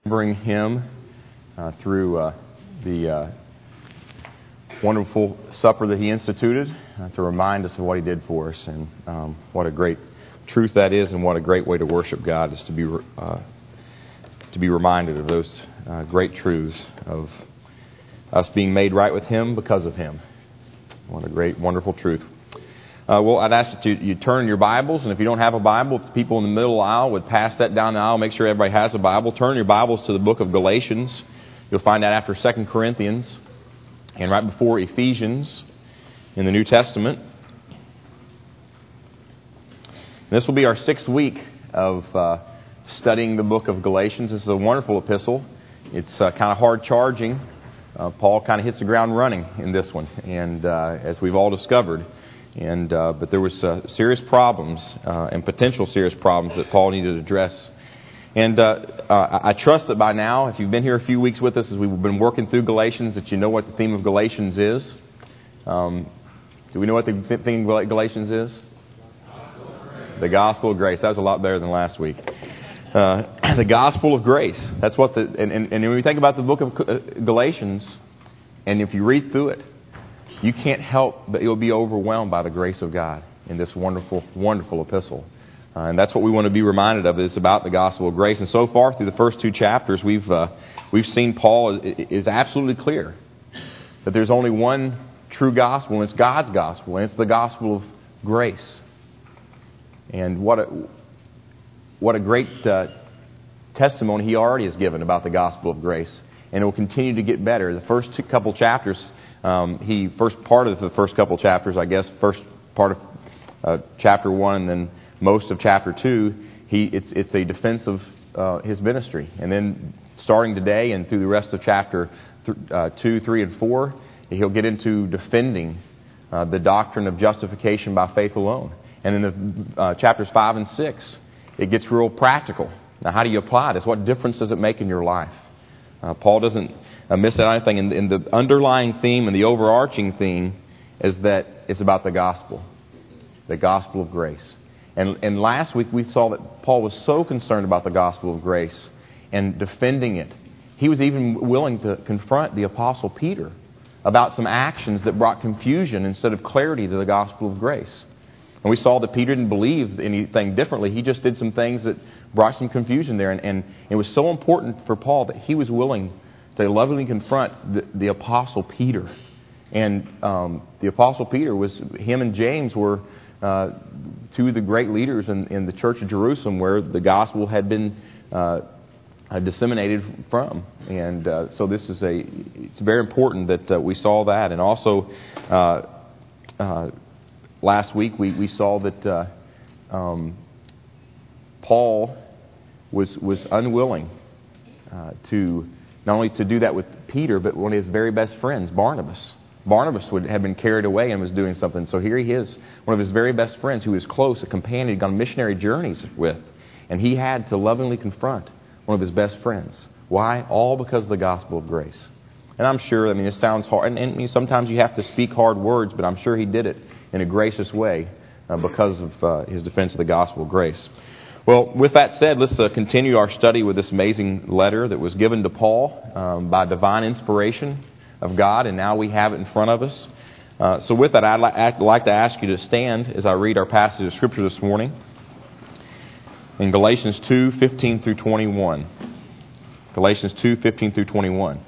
remembering him through the wonderful supper that he instituted to remind us of what he did for us, and what a great truth that is, and what a great way to worship God is to be reminded of those great truths of us being made right with him because of him. What a great, wonderful truth. Well, I'd ask that you turn your Bibles, and if you don't have a Bible, if the people in the middle aisle would pass that down the aisle, make sure everybody has a Bible. Turn your Bibles to the book of Galatians. You'll find that after 2 Corinthians and right before Ephesians in the New Testament. And this will be our 6th week of studying the book of Galatians. This is a wonderful epistle. It's kind of hard charging. Paul kind of hits the ground running in this one, and as we've all discovered. But there was serious problems and potential serious problems that Paul needed to address. And I trust that by now, if you've been here a few weeks with us as we've been working through Galatians, that you know what the theme of Galatians is. Do we know what the theme of Galatians is? The gospel of grace. That was a lot better than last week. The gospel of grace. That's what and when we think about the book of Galatians, and if you read through it, you can't help but you'll be overwhelmed by the grace of God in this wonderful, wonderful epistle. And that's what we want to be reminded of. It's about the gospel of grace. And so far through the first 2 chapters, we've seen Paul is absolutely clear that there's only one true gospel, and it's God's gospel, and it's the gospel of grace. And what a great testimony he already has given about the gospel of grace. And it will continue to get better. The first couple chapters, first part of the first couple chapters, I guess, first part of chapter 1 and then most of chapter 2, it's a defense of his ministry. And then starting today and through the rest of chapter 2, 3, and 4, he'll get into defending the doctrine of justification by faith alone. And in the chapters 5 and 6, it gets real practical. Now, how do you apply this? What difference does it make in your life? Paul doesn't miss out anything. And the underlying theme and the overarching theme is that it's about the gospel of grace. And last week we saw that Paul was so concerned about the gospel of grace and defending it. He was even willing to confront the Apostle Peter about some actions that brought confusion instead of clarity to the gospel of grace. And we saw that Peter didn't believe anything differently. He just did some things that brought some confusion there. And it was so important for Paul that he was willing to lovingly confront the Apostle Peter. And the Apostle Peter him and James were 2 of the great leaders in the church of Jerusalem where the gospel had been disseminated from. And so it's very important that we saw that. And also, last week we saw that Paul was unwilling to not only to do that with Peter, but one of his very best friends, Barnabas. Barnabas had been carried away and was doing something. So here he is, one of his very best friends who was close, a companion he'd gone missionary journeys with. And he had to lovingly confront one of his best friends. Why? All because of the gospel of grace. And I'm sure, it sounds hard. And sometimes you have to speak hard words, but I'm sure he did it in a gracious way because of his defense of the gospel of grace. Well, with that said, let's continue our study with this amazing letter that was given to Paul by divine inspiration of God, and now we have it in front of us. So with that, I'd like to ask you to stand as I read our passage of Scripture this morning in Galatians 2, 15 through 21. Galatians 2, 15 through 21.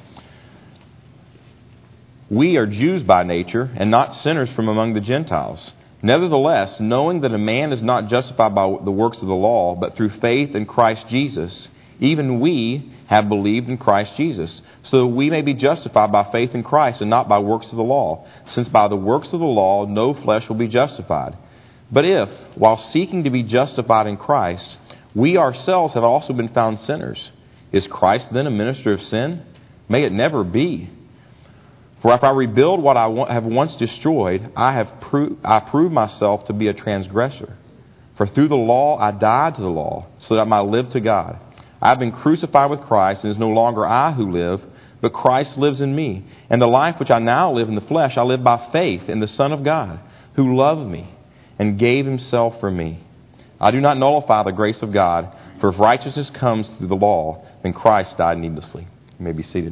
We are Jews by nature, and not sinners from among the Gentiles. Nevertheless, knowing that a man is not justified by the works of the law, but through faith in Christ Jesus, even we have believed in Christ Jesus, so that we may be justified by faith in Christ and not by works of the law, since by the works of the law no flesh will be justified. But if, while seeking to be justified in Christ, we ourselves have also been found sinners, is Christ then a minister of sin? May it never be. For if I rebuild what I have once destroyed, I prove myself to be a transgressor. For through the law I died to the law, so that I might live to God. I have been crucified with Christ, and it is no longer I who live, but Christ lives in me. And the life which I now live in the flesh, I live by faith in the Son of God, who loved me and gave himself for me. I do not nullify the grace of God, for if righteousness comes through the law, then Christ died needlessly. You may be seated.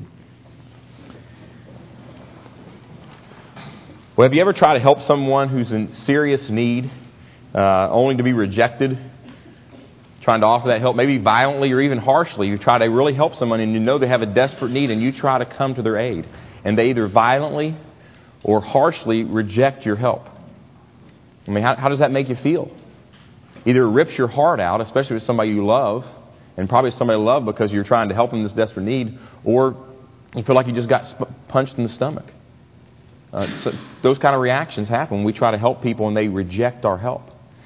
Well, have you ever tried to help someone who's in serious need, only to be rejected? Trying to offer that help, maybe violently or even harshly. You try to really help someone and you know they have a desperate need and you try to come to their aid. And they either violently or harshly reject your help. I mean, how does that make you feel? Either it rips your heart out, especially with somebody you love, and probably somebody you love because you're trying to help them in this desperate need, or you feel like you just got punched in the stomach. So those kind of reactions happen when we try to help people and they reject our help.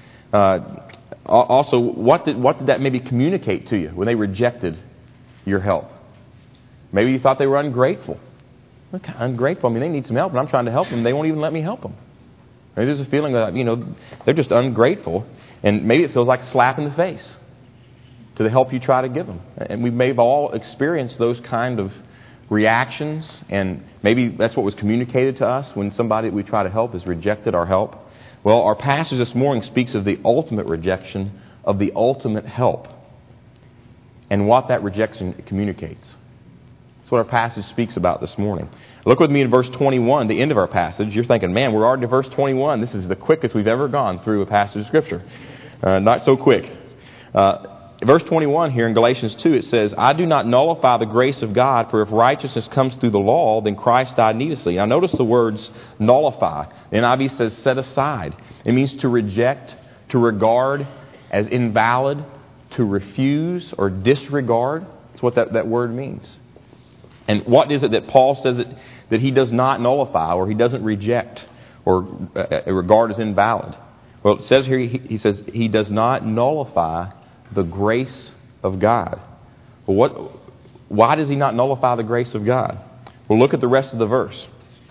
Also, what did that maybe communicate to you when they rejected your help? Maybe you thought they were ungrateful. Look, ungrateful. I mean, they need some help, and I'm trying to help them. They won't even let me help them. Maybe there's a feeling that, they're just ungrateful, and maybe it feels like a slap in the face to the help you try to give them. And we may have all experienced those kind of reactions, and maybe that's what was communicated to us when somebody that we try to help has rejected our help. Well, our passage this morning speaks of the ultimate rejection of the ultimate help and what that rejection communicates. That's what our passage speaks about this morning. Look with me in verse 21, the end of our passage. You're thinking, man, we're already to verse 21. This is the quickest we've ever gone through a passage of Scripture. Not so quick. Verse 21 here in Galatians 2, it says, I do not nullify the grace of God, for if righteousness comes through the law, then Christ died needlessly. Now notice the words nullify. The NIV says set aside. It means to reject, to regard as invalid, to refuse or disregard. That's what that word means. And what is it that Paul says that he does not nullify or he doesn't reject or regard as invalid? Well, it says here, he says he does not nullify the grace of God. Well, why does he not nullify the grace of God? Well, look at the rest of the verse.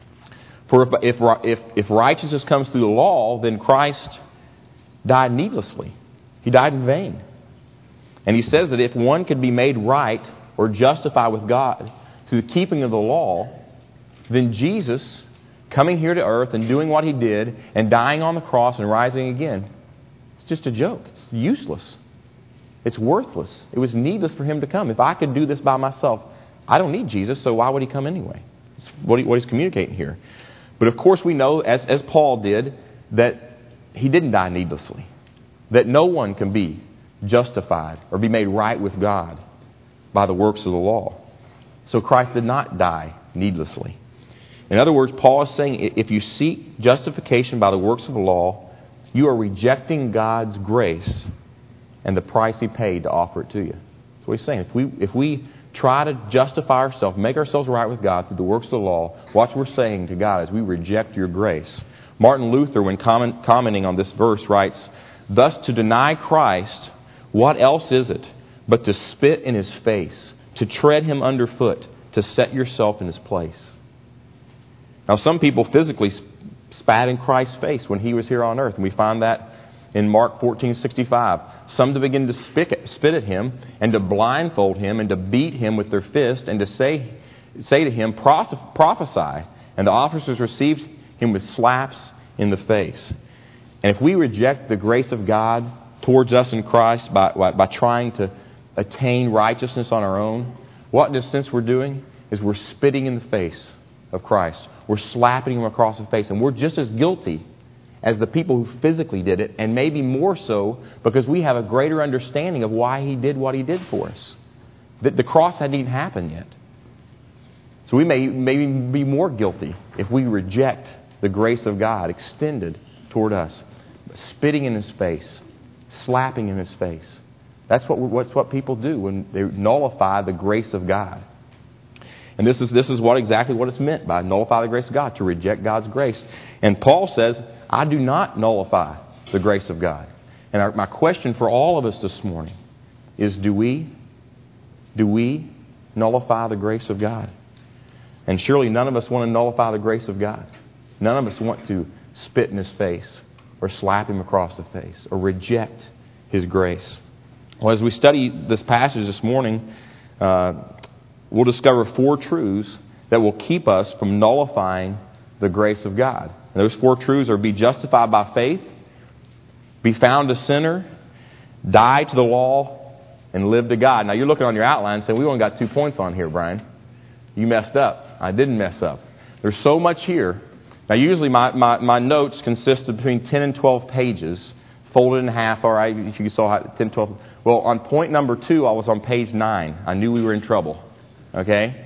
For if righteousness comes through the law, then Christ died needlessly. He died in vain. And he says that if one could be made right or justified with God through the keeping of the law, then Jesus coming here to earth and doing what he did and dying on the cross and rising again, it's just a joke. It's useless. It's worthless. It was needless for him to come. If I could do this by myself, I don't need Jesus, so why would he come anyway? That's what he's communicating here. But of course we know, as Paul did, that he didn't die needlessly. That no one can be justified or be made right with God by the works of the law. So Christ did not die needlessly. In other words, Paul is saying if you seek justification by the works of the law, you are rejecting God's grace and the price he paid to offer it to you. That's what he's saying. If we try to justify ourselves, make ourselves right with God through the works of the law, what we're saying to God is we reject your grace. Martin Luther, when commenting on this verse, writes, thus to deny Christ, what else is it but to spit in his face, to tread him underfoot, to set yourself in his place? Now some people physically spat in Christ's face when he was here on earth, and we find that in Mark 14:65, some to begin to spit at him and to blindfold him and to beat him with their fist and to say to him, prophesy. And the officers received him with slaps in the face. And if we reject the grace of God towards us in Christ by trying to attain righteousness on our own, what in a sense we're doing is we're spitting in the face of Christ. We're slapping him across the face, and we're just as guilty as the people who physically did it, and maybe more so because we have a greater understanding of why he did what he did for us. The cross hadn't even happened yet. So we may be more guilty if we reject the grace of God extended toward us. Spitting in his face, slapping in his face. That's what people do when they nullify the grace of God. And this is exactly what it's meant by nullify the grace of God, to reject God's grace. And Paul says, I do not nullify the grace of God. And my question for all of us this morning is, do we nullify the grace of God? And surely none of us want to nullify the grace of God. None of us want to spit in his face or slap him across the face or reject his grace. Well, as we study this passage this morning, we'll discover 4 truths that will keep us from nullifying the grace of God. And those 4 truths are: be justified by faith, be found a sinner, Die to the law and live to God. Now, you're looking on your outline and saying, we only got 2 points on here, Brian. You messed up. I didn't mess up. There's so much here. Now, usually my notes consist of between 10 and 12 pages, folded in half. All right, if you saw 10, 12. Well, on point number 2, I was on page 9. I knew we were in trouble. Okay?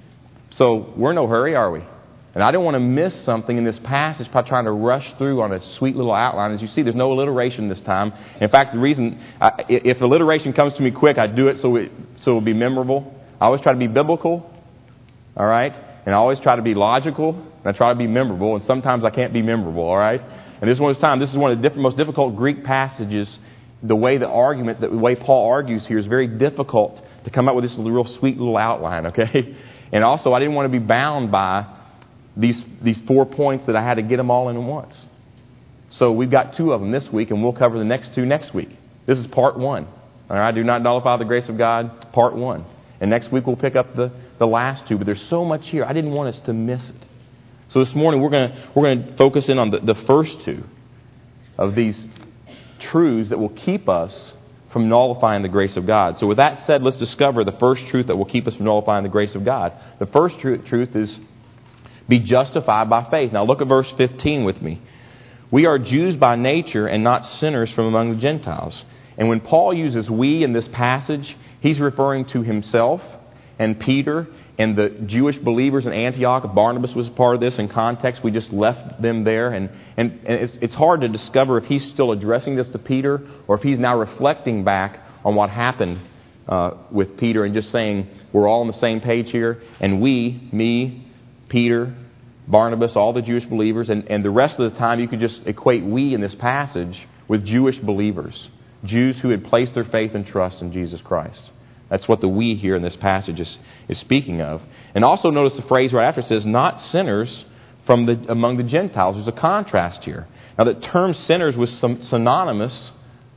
So, we're in no hurry, are we? And I didn't want to miss something in this passage by trying to rush through on a sweet little outline. As you see, there's no alliteration this time. In fact, the reason, if alliteration comes to me quick, I do it so it'll be memorable. I always try to be biblical. All right? And I always try to be logical, and I try to be memorable, and sometimes I can't be memorable, all right? And this is one of the most difficult Greek passages. The way Paul argues here is very difficult to come up with this real sweet little outline, okay? And also, I didn't want to be bound by these 4 points that I had to get them all in at once. So we've got 2 of them this week, and we'll cover the next 2 next week. This is part 1. All right? Do not nullify the grace of God, part 1. And next week we'll pick up the last 2, but there's so much here. I didn't want us to miss it. So this morning we're going to focus in on the first 2 of these truths that will keep us from nullifying the grace of God. So with that said, let's discover the first truth that will keep us from nullifying the grace of God. The first truth is be justified by faith. Now look at verse 15 with me. We are Jews by nature and not sinners from among the Gentiles. And when Paul uses we in this passage, he's referring to himself and Peter and the Jewish believers in Antioch. Barnabas was part of this in context. We just left them there. And it's hard to discover if he's still addressing this to Peter or if he's now reflecting back on what happened with Peter and just saying, we're all on the same page here. And we, me, Peter, Barnabas, all the Jewish believers, and the rest of the time you could just equate we in this passage with Jewish believers. Jews who had placed their faith and trust in Jesus Christ. That's what the we here in this passage is speaking of. And also notice the phrase right after it says, not sinners from among the Gentiles. There's a contrast here. Now the term sinners was synonymous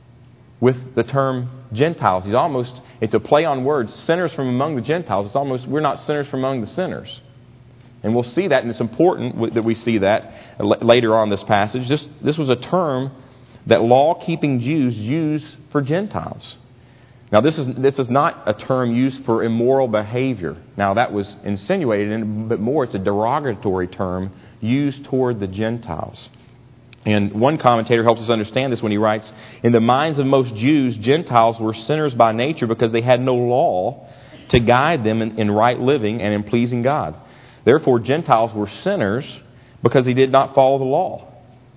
with the term Gentiles. It's a play on words. Sinners from among the Gentiles. It's almost, we're not sinners from among the sinners. And we'll see that, and it's important that we see that later on in this passage. This was a term that law-keeping Jews use for Gentiles. Now, this is not a term used for immoral behavior. Now, that was insinuated, but more it's a derogatory term used toward the Gentiles. And one commentator helps us understand this when he writes, in the minds of most Jews, Gentiles were sinners by nature because they had no law to guide them in right living and in pleasing God. Therefore, Gentiles were sinners because they did not follow the law,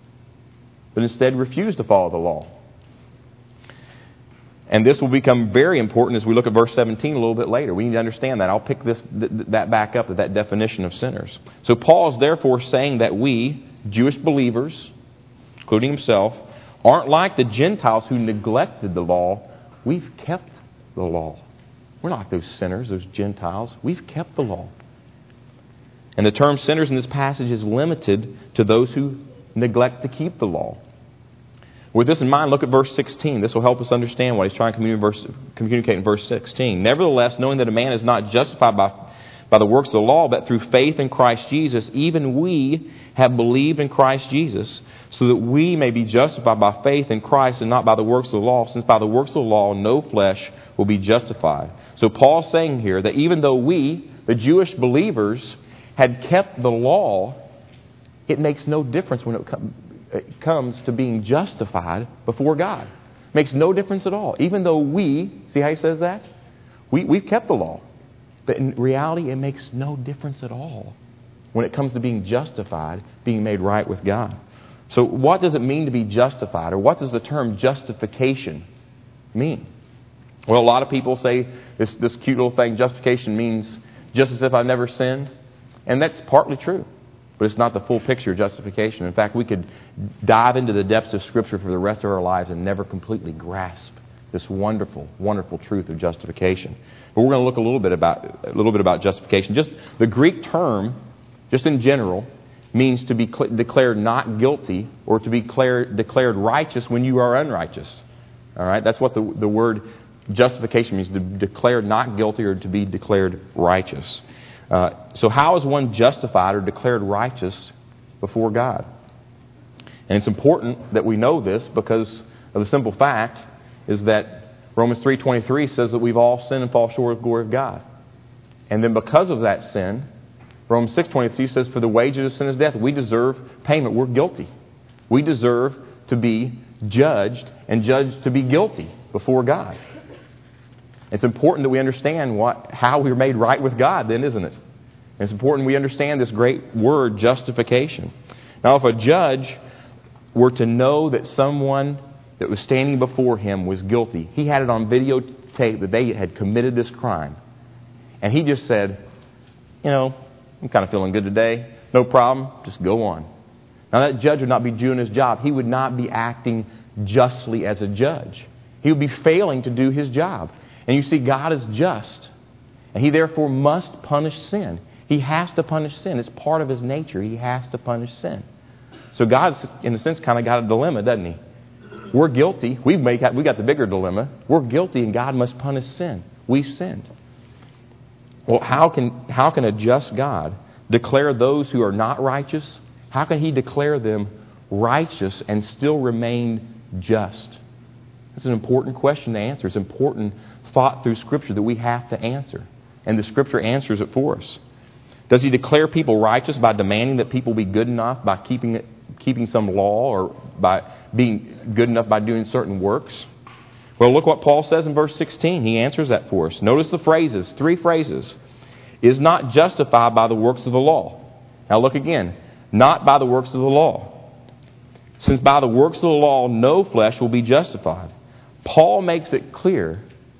but instead refused to follow the law. And this will become very important as we look at verse 17 a little bit later. We need to understand that. I'll pick that back up, that definition of sinners. So Paul is therefore saying that we, Jewish believers, including himself, aren't like the Gentiles who neglected the law. We've kept the law. We're not those sinners, those Gentiles. We've kept the law. And the term sinners in this passage is limited to those who neglect to keep the law. With this in mind, look at verse 16. This will help us understand what he's trying to communicate in verse 16. Nevertheless, knowing that a man is not justified by the works of the law, but through faith in Christ Jesus, even we have believed in Christ Jesus, so that we may be justified by faith in Christ and not by the works of the law, since by the works of the law no flesh will be justified. So Paul's saying here that even though we, the Jewish believers, had kept the law, it makes no difference when it comes to being justified before God. It makes no difference at all. Even though we, see how he says that? We've kept the law. But in reality, it makes no difference at all when it comes to being justified, being made right with God. So what does it mean to be justified? Or what does the term justification mean? Well, a lot of people say this cute little thing, justification means just as if I never sinned. And that's partly true, but it's not the full picture of justification. In fact, we could dive into the depths of Scripture for the rest of our lives and never completely grasp this wonderful, wonderful truth of justification. But we're going to look a little bit about justification. Just the Greek term, just in general, means to be declared not guilty or to be declared righteous when you are unrighteous. All right, that's what the word justification means: to declare not guilty or to be declared righteous. So how is one justified or declared righteous before God? And it's important that we know this because of the simple fact is that Romans 3:23 says that we've all sinned and fall short of the glory of God. And then because of that sin, Romans 6:23 says, for the wages of sin is death. We deserve payment. We're guilty. We deserve to be judged and judged to be guilty before God. It's important that we understand how we're made right with God then, isn't it? It's important we understand this great word, justification. Now, if a judge were to know that someone that was standing before him was guilty, he had it on videotape that they had committed this crime, and he just said, I'm kind of feeling good today, no problem, just go on. Now, that judge would not be doing his job. He would not be acting justly as a judge. He would be failing to do his job. And you see, God is just, and He therefore must punish sin. He has to punish sin. It's part of His nature. He has to punish sin. So God's, in a sense, kind of got a dilemma, doesn't He? We're guilty. We got the bigger dilemma. We're guilty, and God must punish sin. We've sinned. Well, how can a just God declare those who are not righteous? How can He declare them righteous and still remain just? It's an important question to answer. It's important thought through Scripture that we have to answer. And the Scripture answers it for us. Does He declare people righteous by demanding that people be good enough by keeping some law, or by being good enough by doing certain works? Well, look what Paul says in verse 16. He answers that for us. Notice the phrases, 3 phrases. Is not justified by the works of the law. Now look again. Not by the works of the law. Since by the works of the law no flesh will be justified. Paul makes it clear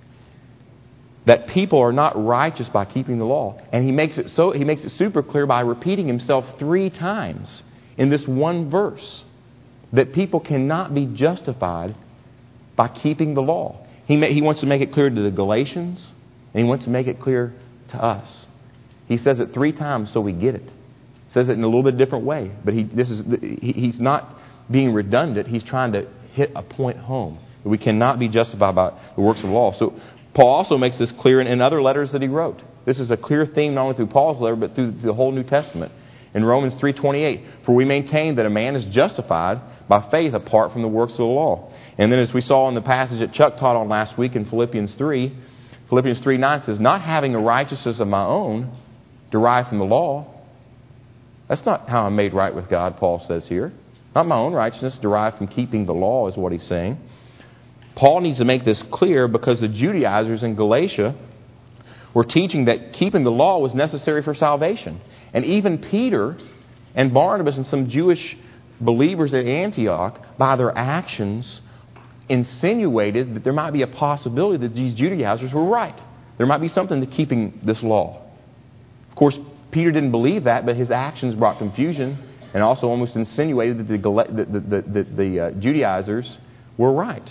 that people are not righteous by keeping the law. And he makes it super clear by repeating himself 3 times in this one verse that people cannot be justified by keeping the law. He wants to make it clear to the Galatians, and he wants to make it clear to us. He says it 3 times so we get it. He says it in a little bit different way, but he's not being redundant. He's trying to hit a point home. We cannot be justified by the works of the law. So Paul also makes this clear in other letters that he wrote. This is a clear theme not only through Paul's letter, but through the whole New Testament. In Romans 3:28, for we maintain that a man is justified by faith apart from the works of the law. And then as we saw in the passage that Chuck taught on last week in Philippians 3:9 says, not having a righteousness of my own derived from the law. That's not how I'm made right with God, Paul says here. Not my own righteousness derived from keeping the law is what he's saying. Paul needs to make this clear because the Judaizers in Galatia were teaching that keeping the law was necessary for salvation. And even Peter and Barnabas and some Jewish believers at Antioch, by their actions, insinuated that there might be a possibility that these Judaizers were right. There might be something to keeping this law. Of course, Peter didn't believe that, but his actions brought confusion and also almost insinuated that the Judaizers were right.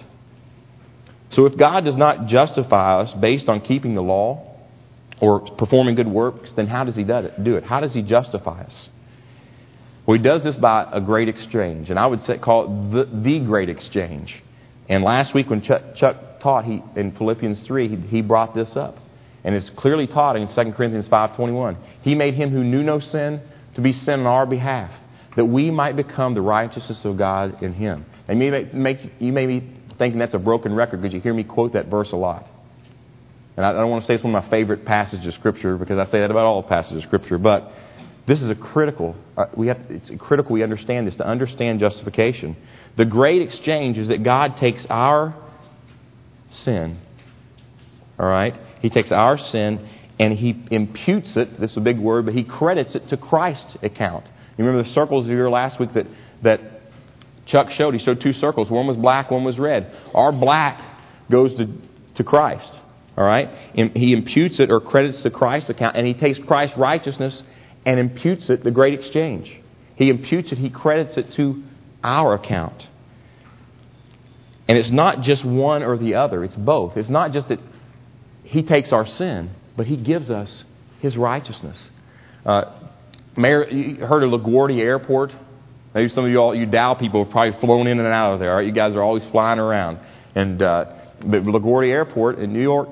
So if God does not justify us based on keeping the law or performing good works, then how does He do it? How does He justify us? Well, He does this by a great exchange, and I would call it the great exchange. And last week when Chuck taught in Philippians 3, he brought this up. And it's clearly taught in 2 Corinthians 5:21. He made Him who knew no sin to be sin on our behalf, that we might become the righteousness of God in Him. And you may be thinking that's a broken record because you hear me quote that verse a lot. And I don't want to say it's one of my favorite passages of Scripture because I say that about all passages of Scripture. But this is critical we understand this to understand justification. The great exchange is that God takes our sin, all right? He takes our sin and He imputes it, this is a big word, but He credits it to Christ's account. You remember the circles here last week that Chuck showed? He showed 2 circles. One was black, one was red. Our black goes to Christ, all right? And He imputes it or credits to Christ's account, and He takes Christ's righteousness and imputes it, the great exchange. He imputes it, He credits it to our account. And it's not just one or the other, it's both. It's not just that He takes our sin, but He gives us His righteousness. Mayor, you heard of LaGuardia Airport? Maybe some of you Dow people have probably flown in and out of there. Right? You guys are always flying around. And but LaGuardia Airport in New York,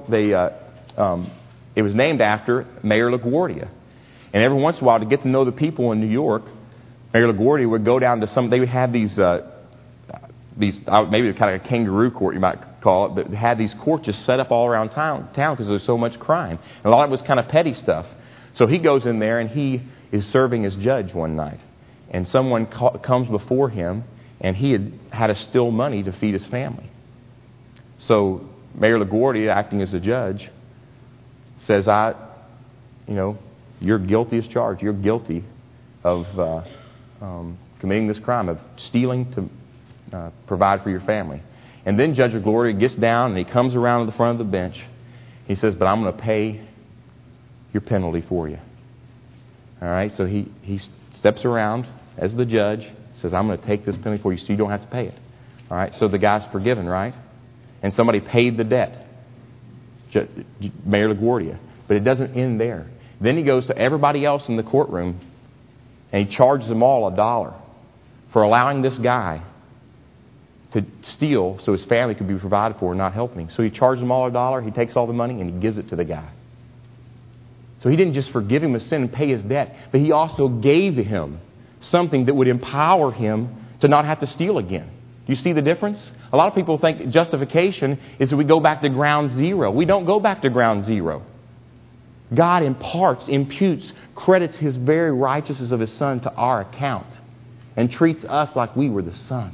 it was named after Mayor LaGuardia. And every once in a while, to get to know the people in New York, Mayor LaGuardia would go down to they would have these maybe kind of a kangaroo court, you might call it, but had these courts just set up all around town because there's so much crime. And a lot of it was kind of petty stuff. So he goes in there and he is serving as judge one night. And someone comes before him, and he had to steal money to feed his family. So Mayor LaGuardia, acting as a judge, says, you're guilty as charged. You're guilty of committing this crime of stealing to provide for your family. And then Judge LaGuardia gets down and he comes around to the front of the bench. He says, but I'm going to pay your penalty for you. All right, so he steps around as the judge, says, I'm going to take this penalty for you so you don't have to pay it. All right, so the guy's forgiven, right? And somebody paid the debt, Mayor LaGuardia. But it doesn't end there. Then he goes to everybody else in the courtroom and he charges them all $1 for allowing this guy to steal so his family could be provided for and not helping. So he charges them all $1, he takes all the money and he gives it to the guy. So he didn't just forgive him his sin and pay his debt, but he also gave him something that would empower him to not have to steal again. Do you see the difference? A lot of people think justification is that we go back to ground zero. We don't go back to ground zero. God imputes, credits His very righteousness of His Son to our account and treats us like we were the Son.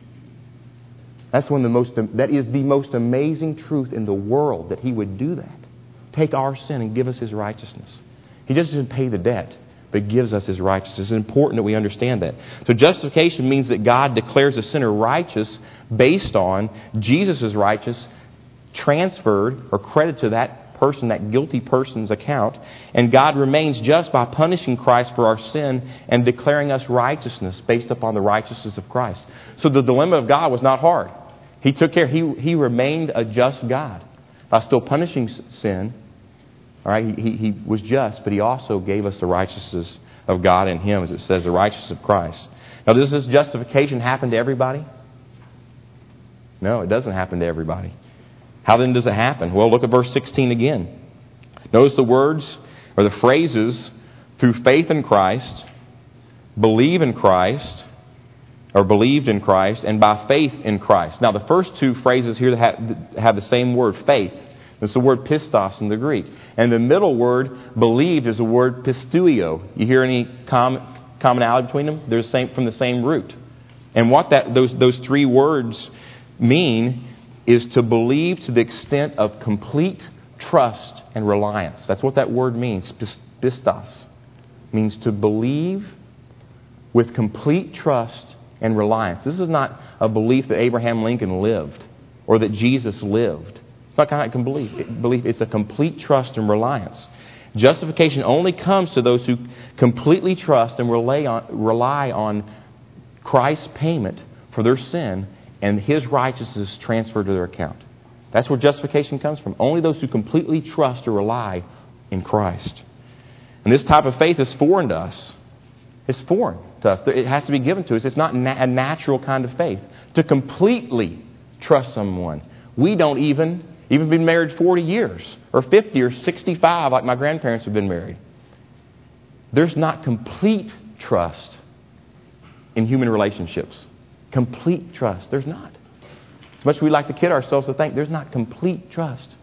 That is the most amazing truth in the world, that He would do that. Take our sin and give us His righteousness. He just doesn't pay the debt, but gives us His righteousness. It's important that we understand that. So justification means that God declares a sinner righteous based on Jesus' righteousness transferred or credited to that person, that guilty person's account. And God remains just by punishing Christ for our sin and declaring us righteousness based upon the righteousness of Christ. So the dilemma of God was not hard. He took care. He remained a just God by still punishing sin. All right, he was just, but He also gave us the righteousness of God in Him, as it says, the righteousness of Christ. Now, does this justification happen to everybody? No, it doesn't happen to everybody. How then does it happen? Well, look at verse 16 again. Notice the words or the phrases, through faith in Christ, believe in Christ, or believed in Christ, and by faith in Christ. Now, the first two phrases here have the same word, faith. It's the word pistos in the Greek. And the middle word, believed, is the word pisteuo. You hear any commonality between them? They're from the same root. And what those three words mean is to believe to the extent of complete trust and reliance. That's what that word means. Pistos means to believe with complete trust and reliance. This is not a belief that Abraham Lincoln lived or that Jesus lived. It's not kind of belief. It's a complete trust and reliance. Justification only comes to those who completely trust and rely on Christ's payment for their sin and His righteousness transferred to their account. That's where justification comes from. Only those who completely trust or rely in Christ. And this type of faith is foreign to us. It's foreign to us. It has to be given to us. It's not a natural kind of faith. To completely trust someone. We don't even been married 40 years or 50 or 65 like my grandparents have been married. There's not complete trust in human relationships. Complete trust. There's not. As much as we like to kid ourselves to think there's not complete trust.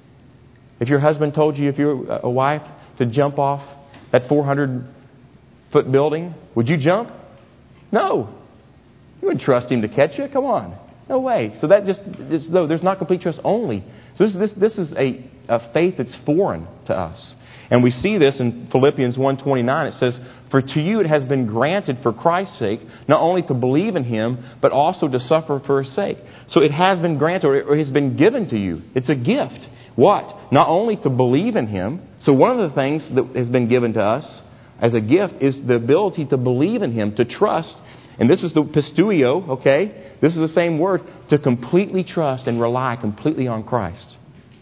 If your husband told you, if you're a wife, to jump off that 400-foot building, would you jump? No. You wouldn't trust him to catch you. Come on. No way. So there's not complete trust only. So this is a faith that's foreign to us. And we see this in Philippians 1:29. It says, "For to you it has been granted for Christ's sake, not only to believe in Him, but also to suffer for His sake." So it has been granted, or it has been given to you. It's a gift. What? Not only to believe in Him. So one of the things that has been given to us as a gift is the ability to believe in Him, to trust. And this is the pisteuo, okay? This is the same word, to completely trust and rely completely on Christ.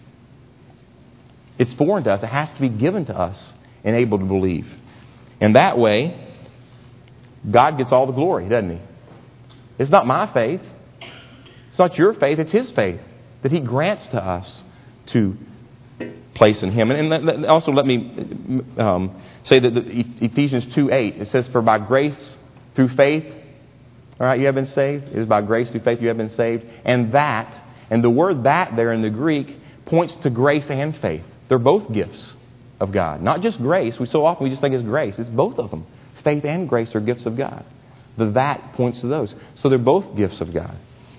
It's foreign to us. It has to be given to us and able to believe. And that way, God gets all the glory, doesn't He? It's not my faith. It's not your faith. It's His faith that He grants to us to place in Him. And also let me say that Ephesians 2:8, it says, "For by grace through faith, all right, you have been saved. It is by grace through faith you have been saved. And that And the word that there in the Greek points to grace and faith. They're both gifts of God. Not just grace. We just think it's grace. It's both of them. Faith and grace are gifts of God. The that points to those. So they're both gifts of God.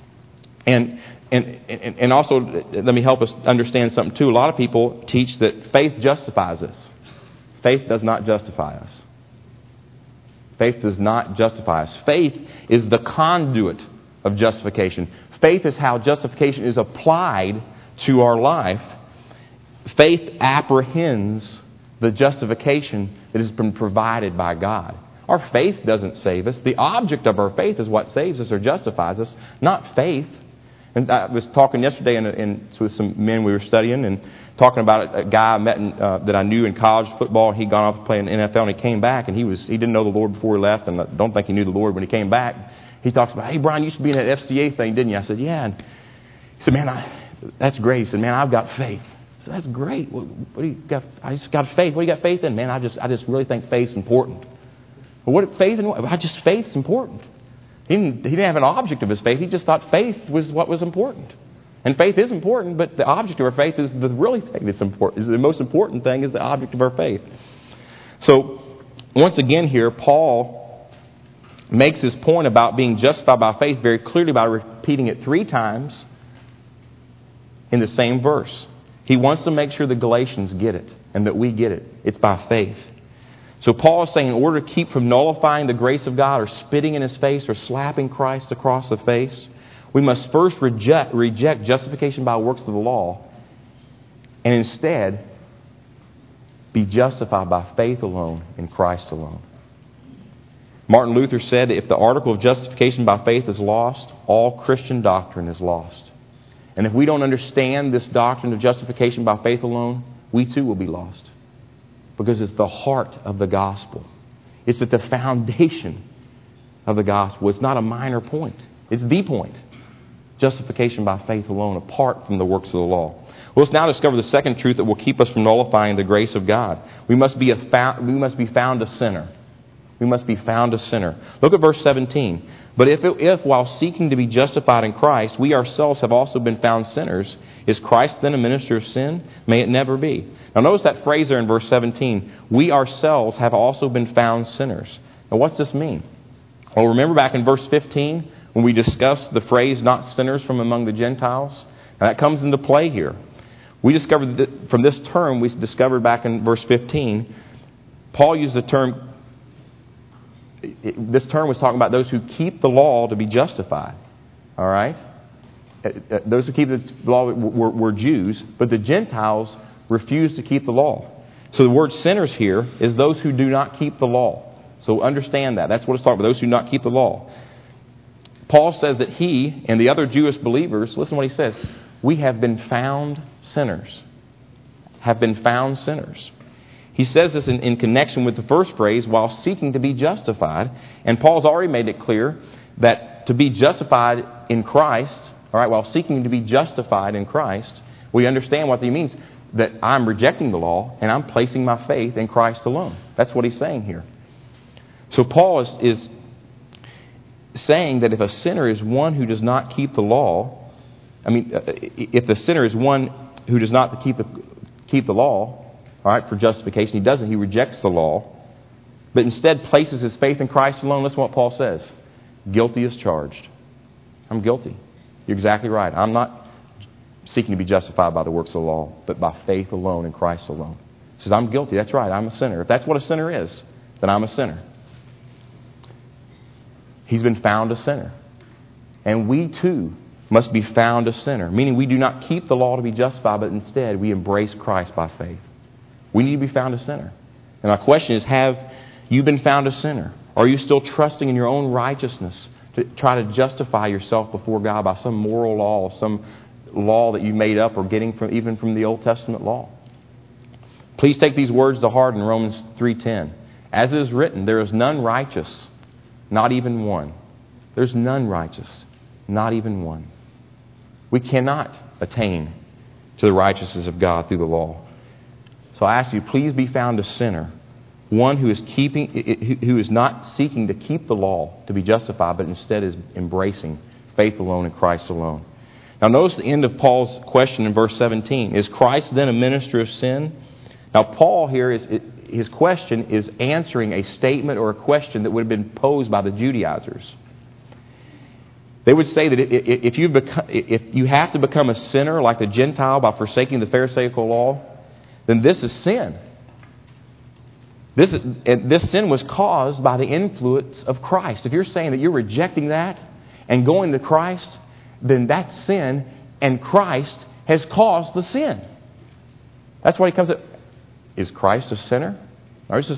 And also, let me help us understand something too. A lot of people teach that faith justifies us. Faith does not justify us. Faith does not justify us. Faith is the conduit of justification. Faith is how justification is applied to our life. Faith apprehends the justification that has been provided by God. Our faith doesn't save us. The object of our faith is what saves us or justifies us, not faith. And I was talking yesterday with some men we were studying and talking about a guy I met that I knew in college football. He'd gone off to play in the NFL and he came back and he didn't know the Lord before he left, and I don't think he knew the Lord when he came back. He talks about, hey, Brian, you used to be in that FCA thing, didn't you? I said, yeah. And he said, man, that's great. He said, man, I've got faith. I said, that's great. What do you got? I just got faith. What do you got faith in? Man, I just really think faith's important. Well, faith's important. He didn't have an object of his faith. He just thought faith was what was important. And faith is important, but the object of our faith is the really thing that's important. The most important thing is the object of our faith. So, once again here, Paul makes his point about being justified by faith very clearly by repeating it 3 times in the same verse. He wants to make sure the Galatians get it and that we get it. It's by faith. So Paul is saying in order to keep from nullifying the grace of God or spitting in His face or slapping Christ across the face, we must first reject justification by works of the law and instead be justified by faith alone in Christ alone. Martin Luther said if the article of justification by faith is lost, all Christian doctrine is lost. And if we don't understand this doctrine of justification by faith alone, we too will be lost. Because it's the heart of the gospel. It's at the foundation of the gospel. It's not a minor point. It's the point. Justification by faith alone, apart from the works of the law. Well, let's now discover the second truth that will keep us from nullifying the grace of God. We must be found a sinner. We must be found a sinner. Look at verse 17. But if while seeking to be justified in Christ, we ourselves have also been found sinners, is Christ then a minister of sin? May it never be. Now notice that phrase there in verse 17. We ourselves have also been found sinners. Now what's this mean? Well, remember back in verse 15 when we discussed the phrase not sinners from among the Gentiles? Now that comes into play here. We discovered that from this term we discovered back in verse 15, Paul used the term. This term was talking about those who keep the law to be justified. All right? Those who keep the law were Jews, but the Gentiles refused to keep the law. So the word sinners here is those who do not keep the law. So understand that. That's what it's talking about, those who do not keep the law. Paul says that he and the other Jewish believers, listen to what he says, we have been found sinners. Have been found sinners. He says this in connection with the first phrase, while seeking to be justified. And Paul's already made it clear that to be justified in Christ, all right, while seeking to be justified in Christ, we understand what he means. That I'm rejecting the law and I'm placing my faith in Christ alone. That's what he's saying here. So Paul is saying that if a sinner is one who does not keep the law, if the sinner is one who does not keep the law, all right, for justification, he doesn't. He rejects the law, but instead places his faith in Christ alone. Listen to what Paul says. Guilty as charged. I'm guilty. You're exactly right. I'm not seeking to be justified by the works of the law, but by faith alone in Christ alone. He says, I'm guilty. That's right. I'm a sinner. If that's what a sinner is, then I'm a sinner. He's been found a sinner. And we too must be found a sinner, meaning we do not keep the law to be justified, but instead we embrace Christ by faith. We need to be found a sinner. And my question is, have you been found a sinner? Are you still trusting in your own righteousness to try to justify yourself before God by some moral law, some law that you made up or getting even from the Old Testament law? Please take these words to heart in Romans 3:10. As it is written, there is none righteous, not even one. There's none righteous, not even one. We cannot attain to the righteousness of God through the law. So I ask you, please be found a sinner, one who is not seeking to keep the law to be justified, but instead is embracing faith alone in Christ alone. Now notice the end of Paul's question in verse 17. Is Christ then a minister of sin? Now Paul here, his question is answering a statement or a question that would have been posed by the Judaizers. They would say that if you have to become a sinner like the Gentile by forsaking the Pharisaical law, then this is sin. This sin was caused by the influence of Christ. If you're saying that you're rejecting that and going to Christ, then that's sin, and Christ has caused the sin. That's why he comes to. Is Christ a sinner? Or is this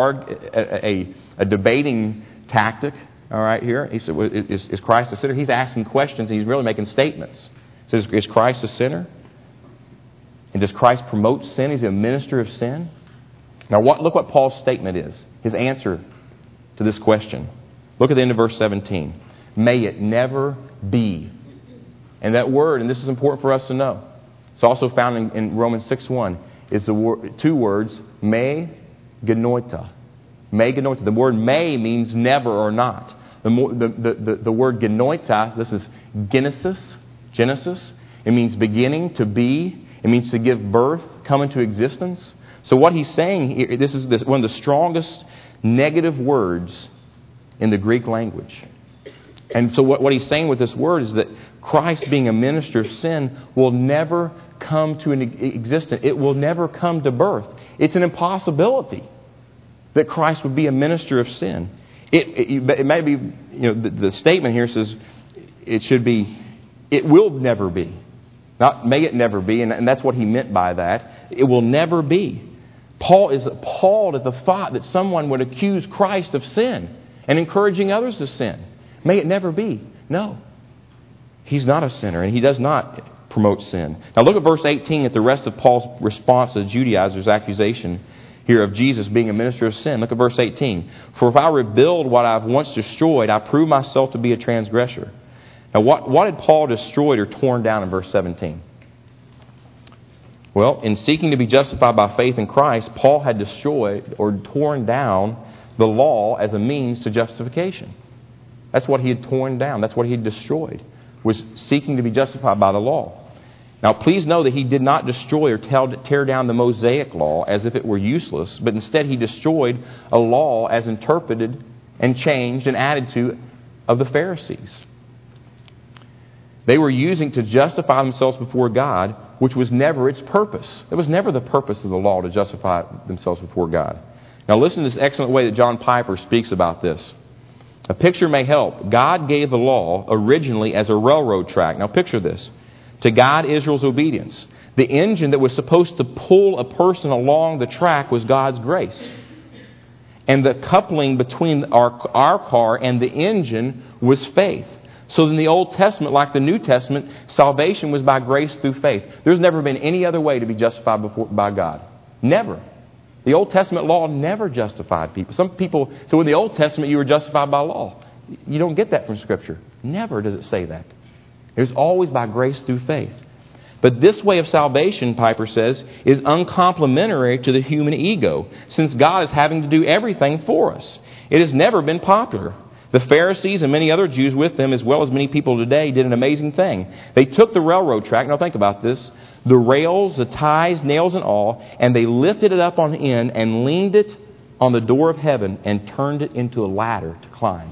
a debating tactic? All right, here he said, "Is Christ a sinner?" He's asking questions. And he's really making statements. He says, "Is Christ a sinner? And does Christ promote sin? Is he a minister of sin?" Now, look what Paul's statement is. His answer to this question. Look at the end of verse 17. May it never be. And that word, and this is important for us to know, it's also found in Romans 6:1. Is the two words, me genoita. Me genoita. The word me means never or not. The word genoita, this is Genesis. It means beginning, to be. It means to give birth, come into existence. So what he's saying here, this is one of the strongest negative words in the Greek language. And so what he's saying with this word is that Christ being a minister of sin will never come to an existence. It will never come to birth. It's an impossibility that Christ would be a minister of sin. It may be, the statement here says it should be, it will never be. Not may it never be, and that's what he meant by that. It will never be. Paul is appalled at the thought that someone would accuse Christ of sin and encouraging others to sin. May it never be. No. He's not a sinner, and he does not promote sin. Now look at verse 18 at the rest of Paul's response to the Judaizers' accusation here of Jesus being a minister of sin. Look at verse 18. For if I rebuild what I've once destroyed, I prove myself to be a transgressor. Now what had Paul destroyed or torn down in verse 17? Well, in seeking to be justified by faith in Christ, Paul had destroyed or torn down the law as a means to justification. That's what he had torn down. That's what he had destroyed, was seeking to be justified by the law. Now, please know that he did not destroy or tear down the Mosaic law as if it were useless, but instead he destroyed a law as interpreted and changed and added to of the Pharisees. They were using to justify themselves before God, which was never its purpose. It was never the purpose of the law to justify themselves before God. Now listen to this excellent way that John Piper speaks about this. A picture may help. God gave the law originally as a railroad track. Now picture this. To guide Israel's obedience. The engine that was supposed to pull a person along the track was God's grace. And the coupling between our car and the engine was faith. So in the Old Testament, like the New Testament, salvation was by grace through faith. There's never been any other way to be justified by God. Never. The Old Testament law never justified people. Some people, so in the Old Testament you were justified by law. You don't get that from Scripture. Never does it say that. It was always by grace through faith. But this way of salvation, Piper says, is uncomplimentary to the human ego, since God is having to do everything for us. It has never been popular. The Pharisees and many other Jews with them, as well as many people today, did an amazing thing. They took the railroad track, now think about this, the rails, the ties, nails and all, and they lifted it up on end and leaned it on the door of heaven and turned it into a ladder to climb.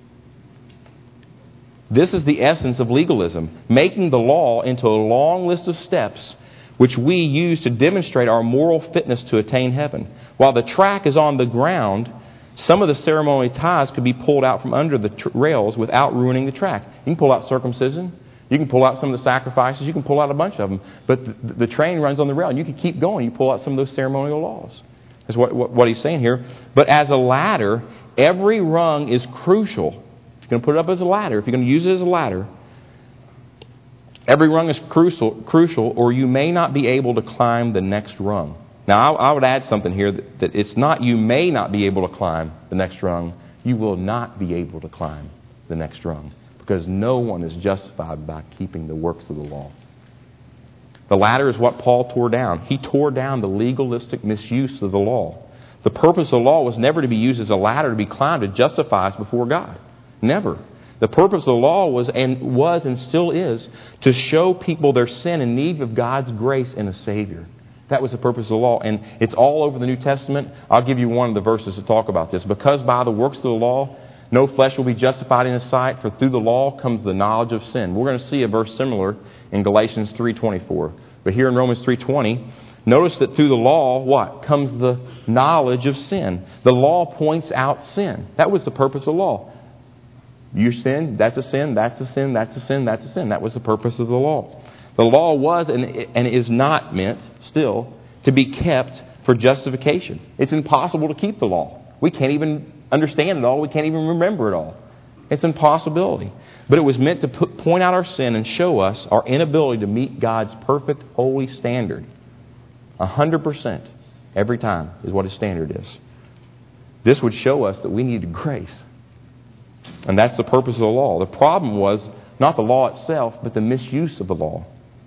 This is the essence of legalism, making the law into a long list of steps which we use to demonstrate our moral fitness to attain heaven. While the track is on the ground, some of the ceremonial ties could be pulled out from under the rails without ruining the track. You can pull out circumcision. You can pull out some of the sacrifices. You can pull out a bunch of them. But the train runs on the rail, and you can keep going. You pull out some of those ceremonial laws. That's what he's saying here. But as a ladder, every rung is crucial. If you're going to put it up as a ladder, if you're going to use it as a ladder, every rung is crucial, or you may not be able to climb the next rung. Now, I would add something here that it's not you may not be able to climb the next rung. You will not be able to climb the next rung, because no one is justified by keeping the works of the law. The ladder is what Paul tore down. He tore down the legalistic misuse of the law. The purpose of the law was never to be used as a ladder to be climbed to justify us before God. Never. The purpose of the law was and still is to show people their sin and need of God's grace and a Savior. That was the purpose of the law. And it's all over the New Testament. I'll give you one of the verses to talk about this. Because by the works of the law, no flesh will be justified in His sight, for through the law comes the knowledge of sin. We're going to see a verse similar in Galatians 3:24. But here in Romans 3:20, notice that through the law, what? Comes the knowledge of sin. The law points out sin. That was the purpose of the law. You sin, that's a sin, that's a sin, that's a sin, that's a sin. That was the purpose of the law. The law was and is not meant, still, to be kept for justification. It's impossible to keep the law. We can't even understand it all. We can't even remember it all. It's an impossibility. But it was meant to point out our sin and show us our inability to meet God's perfect, holy standard. 100% every time is what His standard is. This would show us that we needed grace. And that's the purpose of the law. The problem was not the law itself, but the misuse of the law.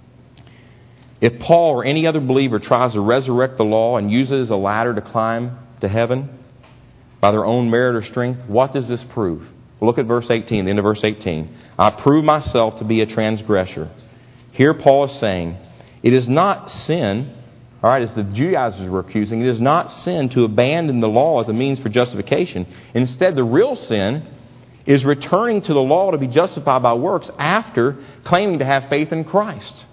If Paul or any other believer tries to resurrect the law and use it as a ladder to climb to heaven by their own merit or strength, what does this prove? Well, look at verse 18, the end of verse 18. I prove myself to be a transgressor. Here Paul is saying, it is not sin, all right, as the Judaizers were accusing, it is not sin to abandon the law as a means for justification. Instead, the real sin is returning to the law to be justified by works after claiming to have faith in Christ.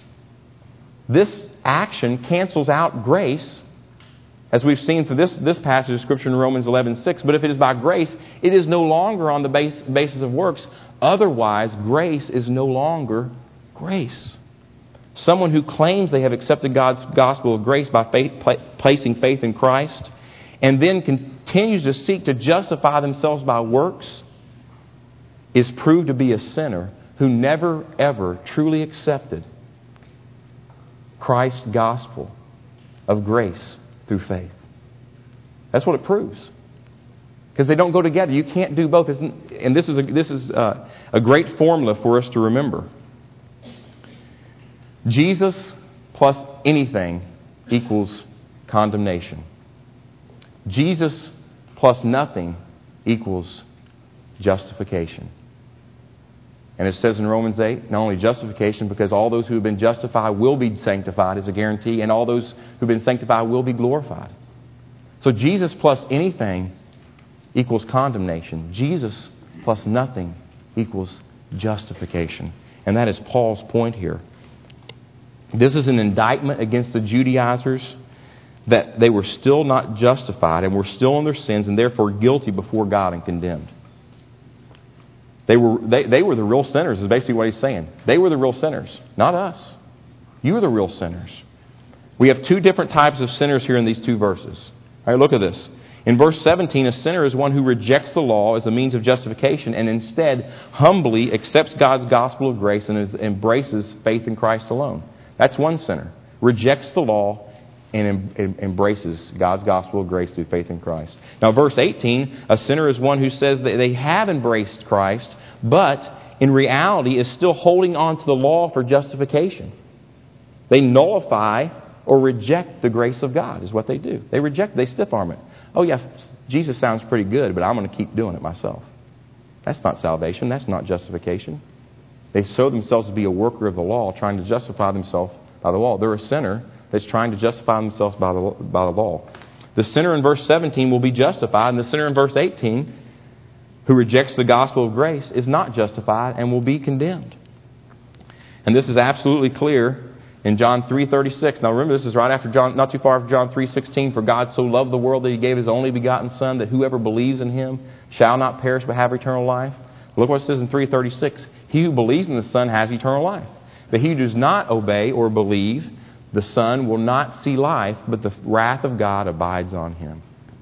This action cancels out grace, as we've seen through this passage of Scripture in Romans 11:6. But if it is by grace, it is no longer on the basis of works. Otherwise, grace is no longer grace. Someone who claims they have accepted God's gospel of grace by placing faith in Christ and then continues to seek to justify themselves by works is proved to be a sinner who never, ever truly accepted Christ's gospel of grace through faith. That's what it proves. Because they don't go together. You can't do both. And this is a great formula for us to remember. Jesus plus anything equals condemnation. Jesus plus nothing equals justification. And it says in Romans 8, not only justification, because all those who have been justified will be sanctified is a guarantee, and all those who have been sanctified will be glorified. So Jesus plus anything equals condemnation. Jesus plus nothing equals justification. And that is Paul's point here. This is an indictment against the Judaizers that they were still not justified and were still in their sins and therefore guilty before God and condemned. They were the real sinners, is basically what he's saying. They were the real sinners, not us. You are the real sinners. We have two different types of sinners here in these two verses. All right, look at this. In verse 17, a sinner is one who rejects the law as a means of justification and instead humbly accepts God's gospel of grace and embraces faith in Christ alone. That's one sinner. Rejects the law and embraces God's gospel of grace through faith in Christ. Now, verse 18, a sinner is one who says that they have embraced Christ, but in reality is still holding on to the law for justification. They nullify or reject the grace of God, is what they do. They stiff-arm it. Oh yeah, Jesus sounds pretty good, but I'm going to keep doing it myself. That's not salvation. That's not justification. They show themselves to be a worker of the law, trying to justify themselves by the law. They're a sinner that's trying to justify themselves by the law. The sinner in verse 17 will be justified, and the sinner in verse 18, who rejects the gospel of grace, is not justified and will be condemned. And this is absolutely clear in John 3:36. Now remember, this is right after John, not too far after John 3:16. For God so loved the world that He gave His only begotten Son, that whoever believes in Him shall not perish but have eternal life. Look what it says in 3:36. He who believes in the Son has eternal life. But he who does not obey or believe the Son will not see life, but the wrath of God abides on him.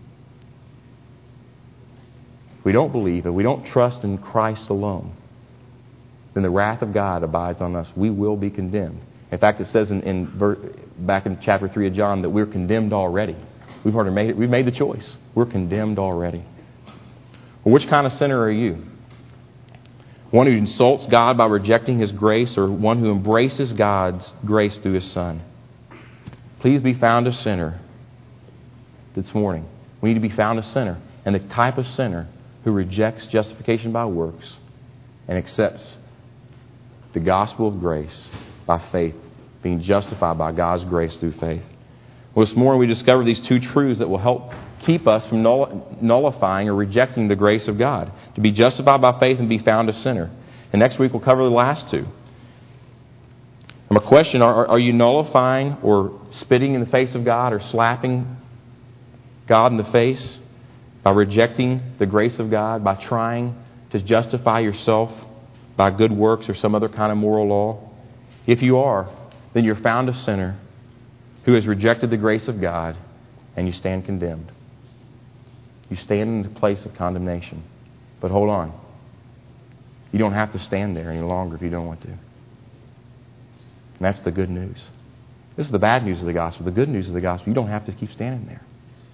If we don't believe, if we don't trust in Christ alone, then the wrath of God abides on us. We will be condemned. In fact, it says back in chapter 3 of John that we're condemned already. We've made the choice. We're condemned already. Well, which kind of sinner are you? One who insults God by rejecting His grace, or one who embraces God's grace through His Son? Please be found a sinner this morning. We need to be found a sinner. And the type of sinner who rejects justification by works and accepts the gospel of grace by faith, being justified by God's grace through faith. Well, this morning we discovered these two truths that will help keep us from nullifying or rejecting the grace of God, to be justified by faith and be found a sinner. And next week we'll cover the last two. My question, are you nullifying or spitting in the face of God or slapping God in the face by rejecting the grace of God, by trying to justify yourself by good works or some other kind of moral law? If you are, then you're found a sinner who has rejected the grace of God, and you stand condemned. You stand in the place of condemnation. But hold on. You don't have to stand there any longer if you don't want to. And that's the good news. This is the bad news of the gospel. The good news of the gospel, you don't have to keep standing there.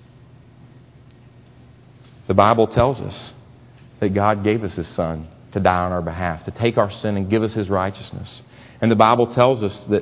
The Bible tells us that God gave us His Son to die on our behalf, to take our sin and give us His righteousness. And the Bible tells us that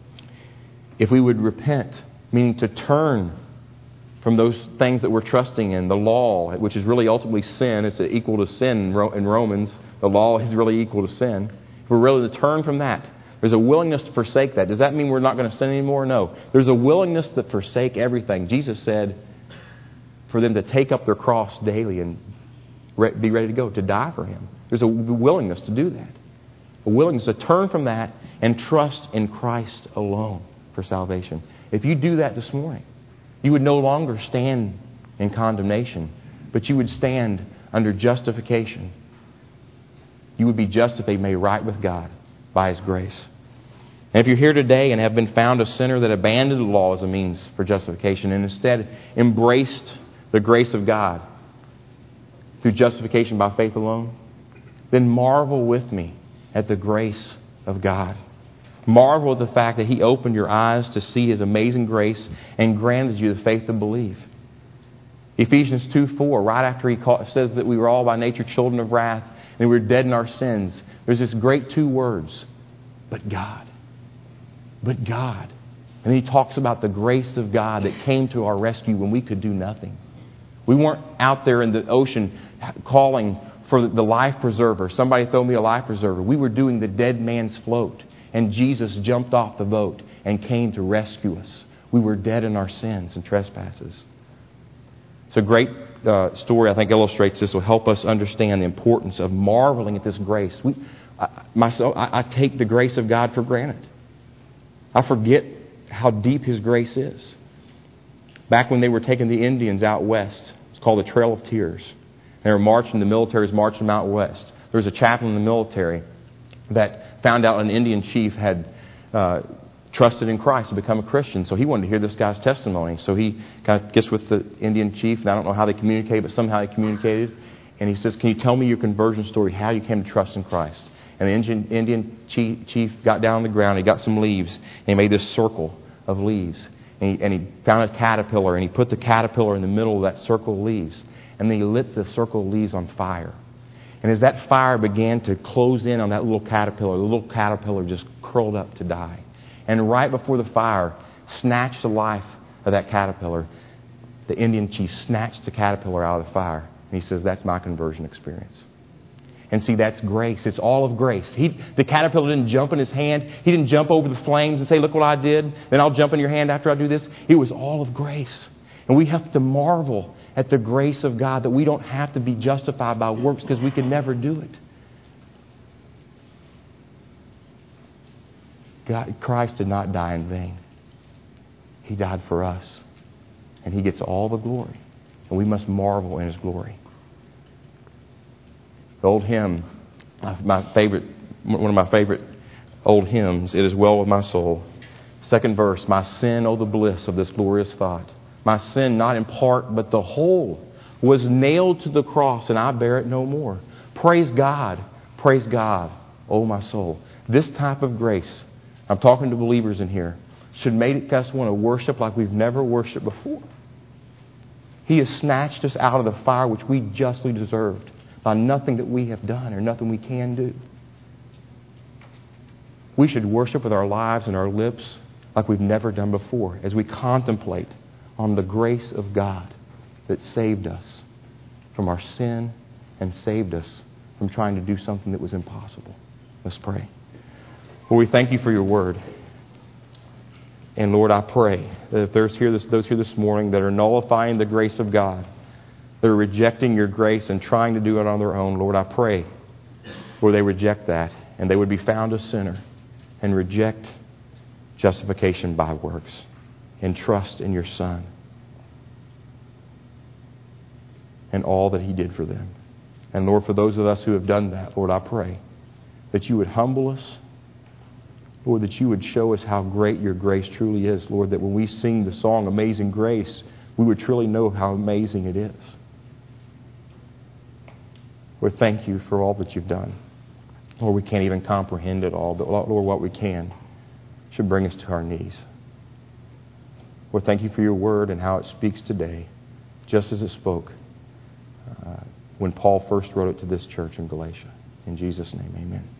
if we would repent, meaning to turn from those things that we're trusting in, the law, which is really ultimately sin, it's equal to sin in Romans. The law is really equal to sin. If we're really to turn from that, there's a willingness to forsake that. Does that mean we're not going to sin anymore? No. There's a willingness to forsake everything. Jesus said for them to take up their cross daily and be ready to go, to die for Him. There's a willingness to do that. A willingness to turn from that and trust in Christ alone for salvation. If you do that this morning, you would no longer stand in condemnation, but you would stand under justification. You would be justified, made right with God by His grace. And if you're here today and have been found a sinner that abandoned the law as a means for justification and instead embraced the grace of God through justification by faith alone, then marvel with me at the grace of God. Marvel at the fact that He opened your eyes to see His amazing grace and granted you the faith to believe. Ephesians 2:4, right after He says that we were all by nature children of wrath and we were dead in our sins, there's this great two words, but God. But God. And He talks about the grace of God that came to our rescue when we could do nothing. We weren't out there in the ocean calling for the life preserver. Somebody throw me a life preserver. We were doing the dead man's float. And Jesus jumped off the boat and came to rescue us. We were dead in our sins and trespasses. It's a great story, I think, illustrates this. Will help us understand the importance of marveling at this grace. I take the grace of God for granted. I forget how deep His grace is. Back when they were taking the Indians out west, it's called the Trail of Tears. They were marching, the military was marching them out west. There was a chaplain in the military that found out an Indian chief had trusted in Christ and become a Christian. So he wanted to hear this guy's testimony. So he kind of gets with the Indian chief, and I don't know how they communicated, but somehow they communicated. And he says, "Can you tell me your conversion story, how you came to trust in Christ?" And the Indian chief got down on the ground, he got some leaves, and he made this circle of leaves. And he found a caterpillar, and he put the caterpillar in the middle of that circle of leaves. And then he lit the circle of leaves on fire. And as that fire began to close in on that little caterpillar just curled up to die. And right before the fire snatched the life of that caterpillar, the Indian chief snatched the caterpillar out of the fire. And he says, "That's my conversion experience." And see, that's grace. It's all of grace. The caterpillar didn't jump in his hand. He didn't jump over the flames and say, "Look what I did. Then I'll jump in your hand after I do this." It was all of grace. And we have to marvel at the grace of God, that we don't have to be justified by works because we could never do it. Christ did not die in vain. He died for us. And He gets all the glory. And we must marvel in His glory. The old hymn, one of my favorite old hymns, "It Is Well With My Soul." Second verse, "My sin, oh the bliss of this glorious thought. My sin, not in part, but the whole, was nailed to the cross, and I bear it no more. Praise God, oh my soul." This type of grace, I'm talking to believers in here, should make us want to worship like we've never worshiped before. He has snatched us out of the fire which we justly deserved by nothing that we have done or nothing we can do. We should worship with our lives and our lips like we've never done before as we contemplate on the grace of God that saved us from our sin and saved us from trying to do something that was impossible. Let's pray. Lord, we thank you for your word. And Lord, I pray that if those here this morning that are nullifying the grace of God, they're rejecting your grace and trying to do it on their own, Lord, I pray, Lord, they reject that and they would be found a sinner and reject justification by works and trust in your Son and all that He did for them. And Lord, for those of us who have done that, Lord, I pray that you would humble us, Lord, that you would show us how great your grace truly is, Lord, that when we sing the song Amazing Grace, we would truly know how amazing it is. Lord, thank you for all that you've done. Lord, we can't even comprehend it all, but Lord, what we can should bring us to our knees. Lord, thank you for your word and how it speaks today, just as it spoke when Paul first wrote it to this church in Galatia. In Jesus' name, amen.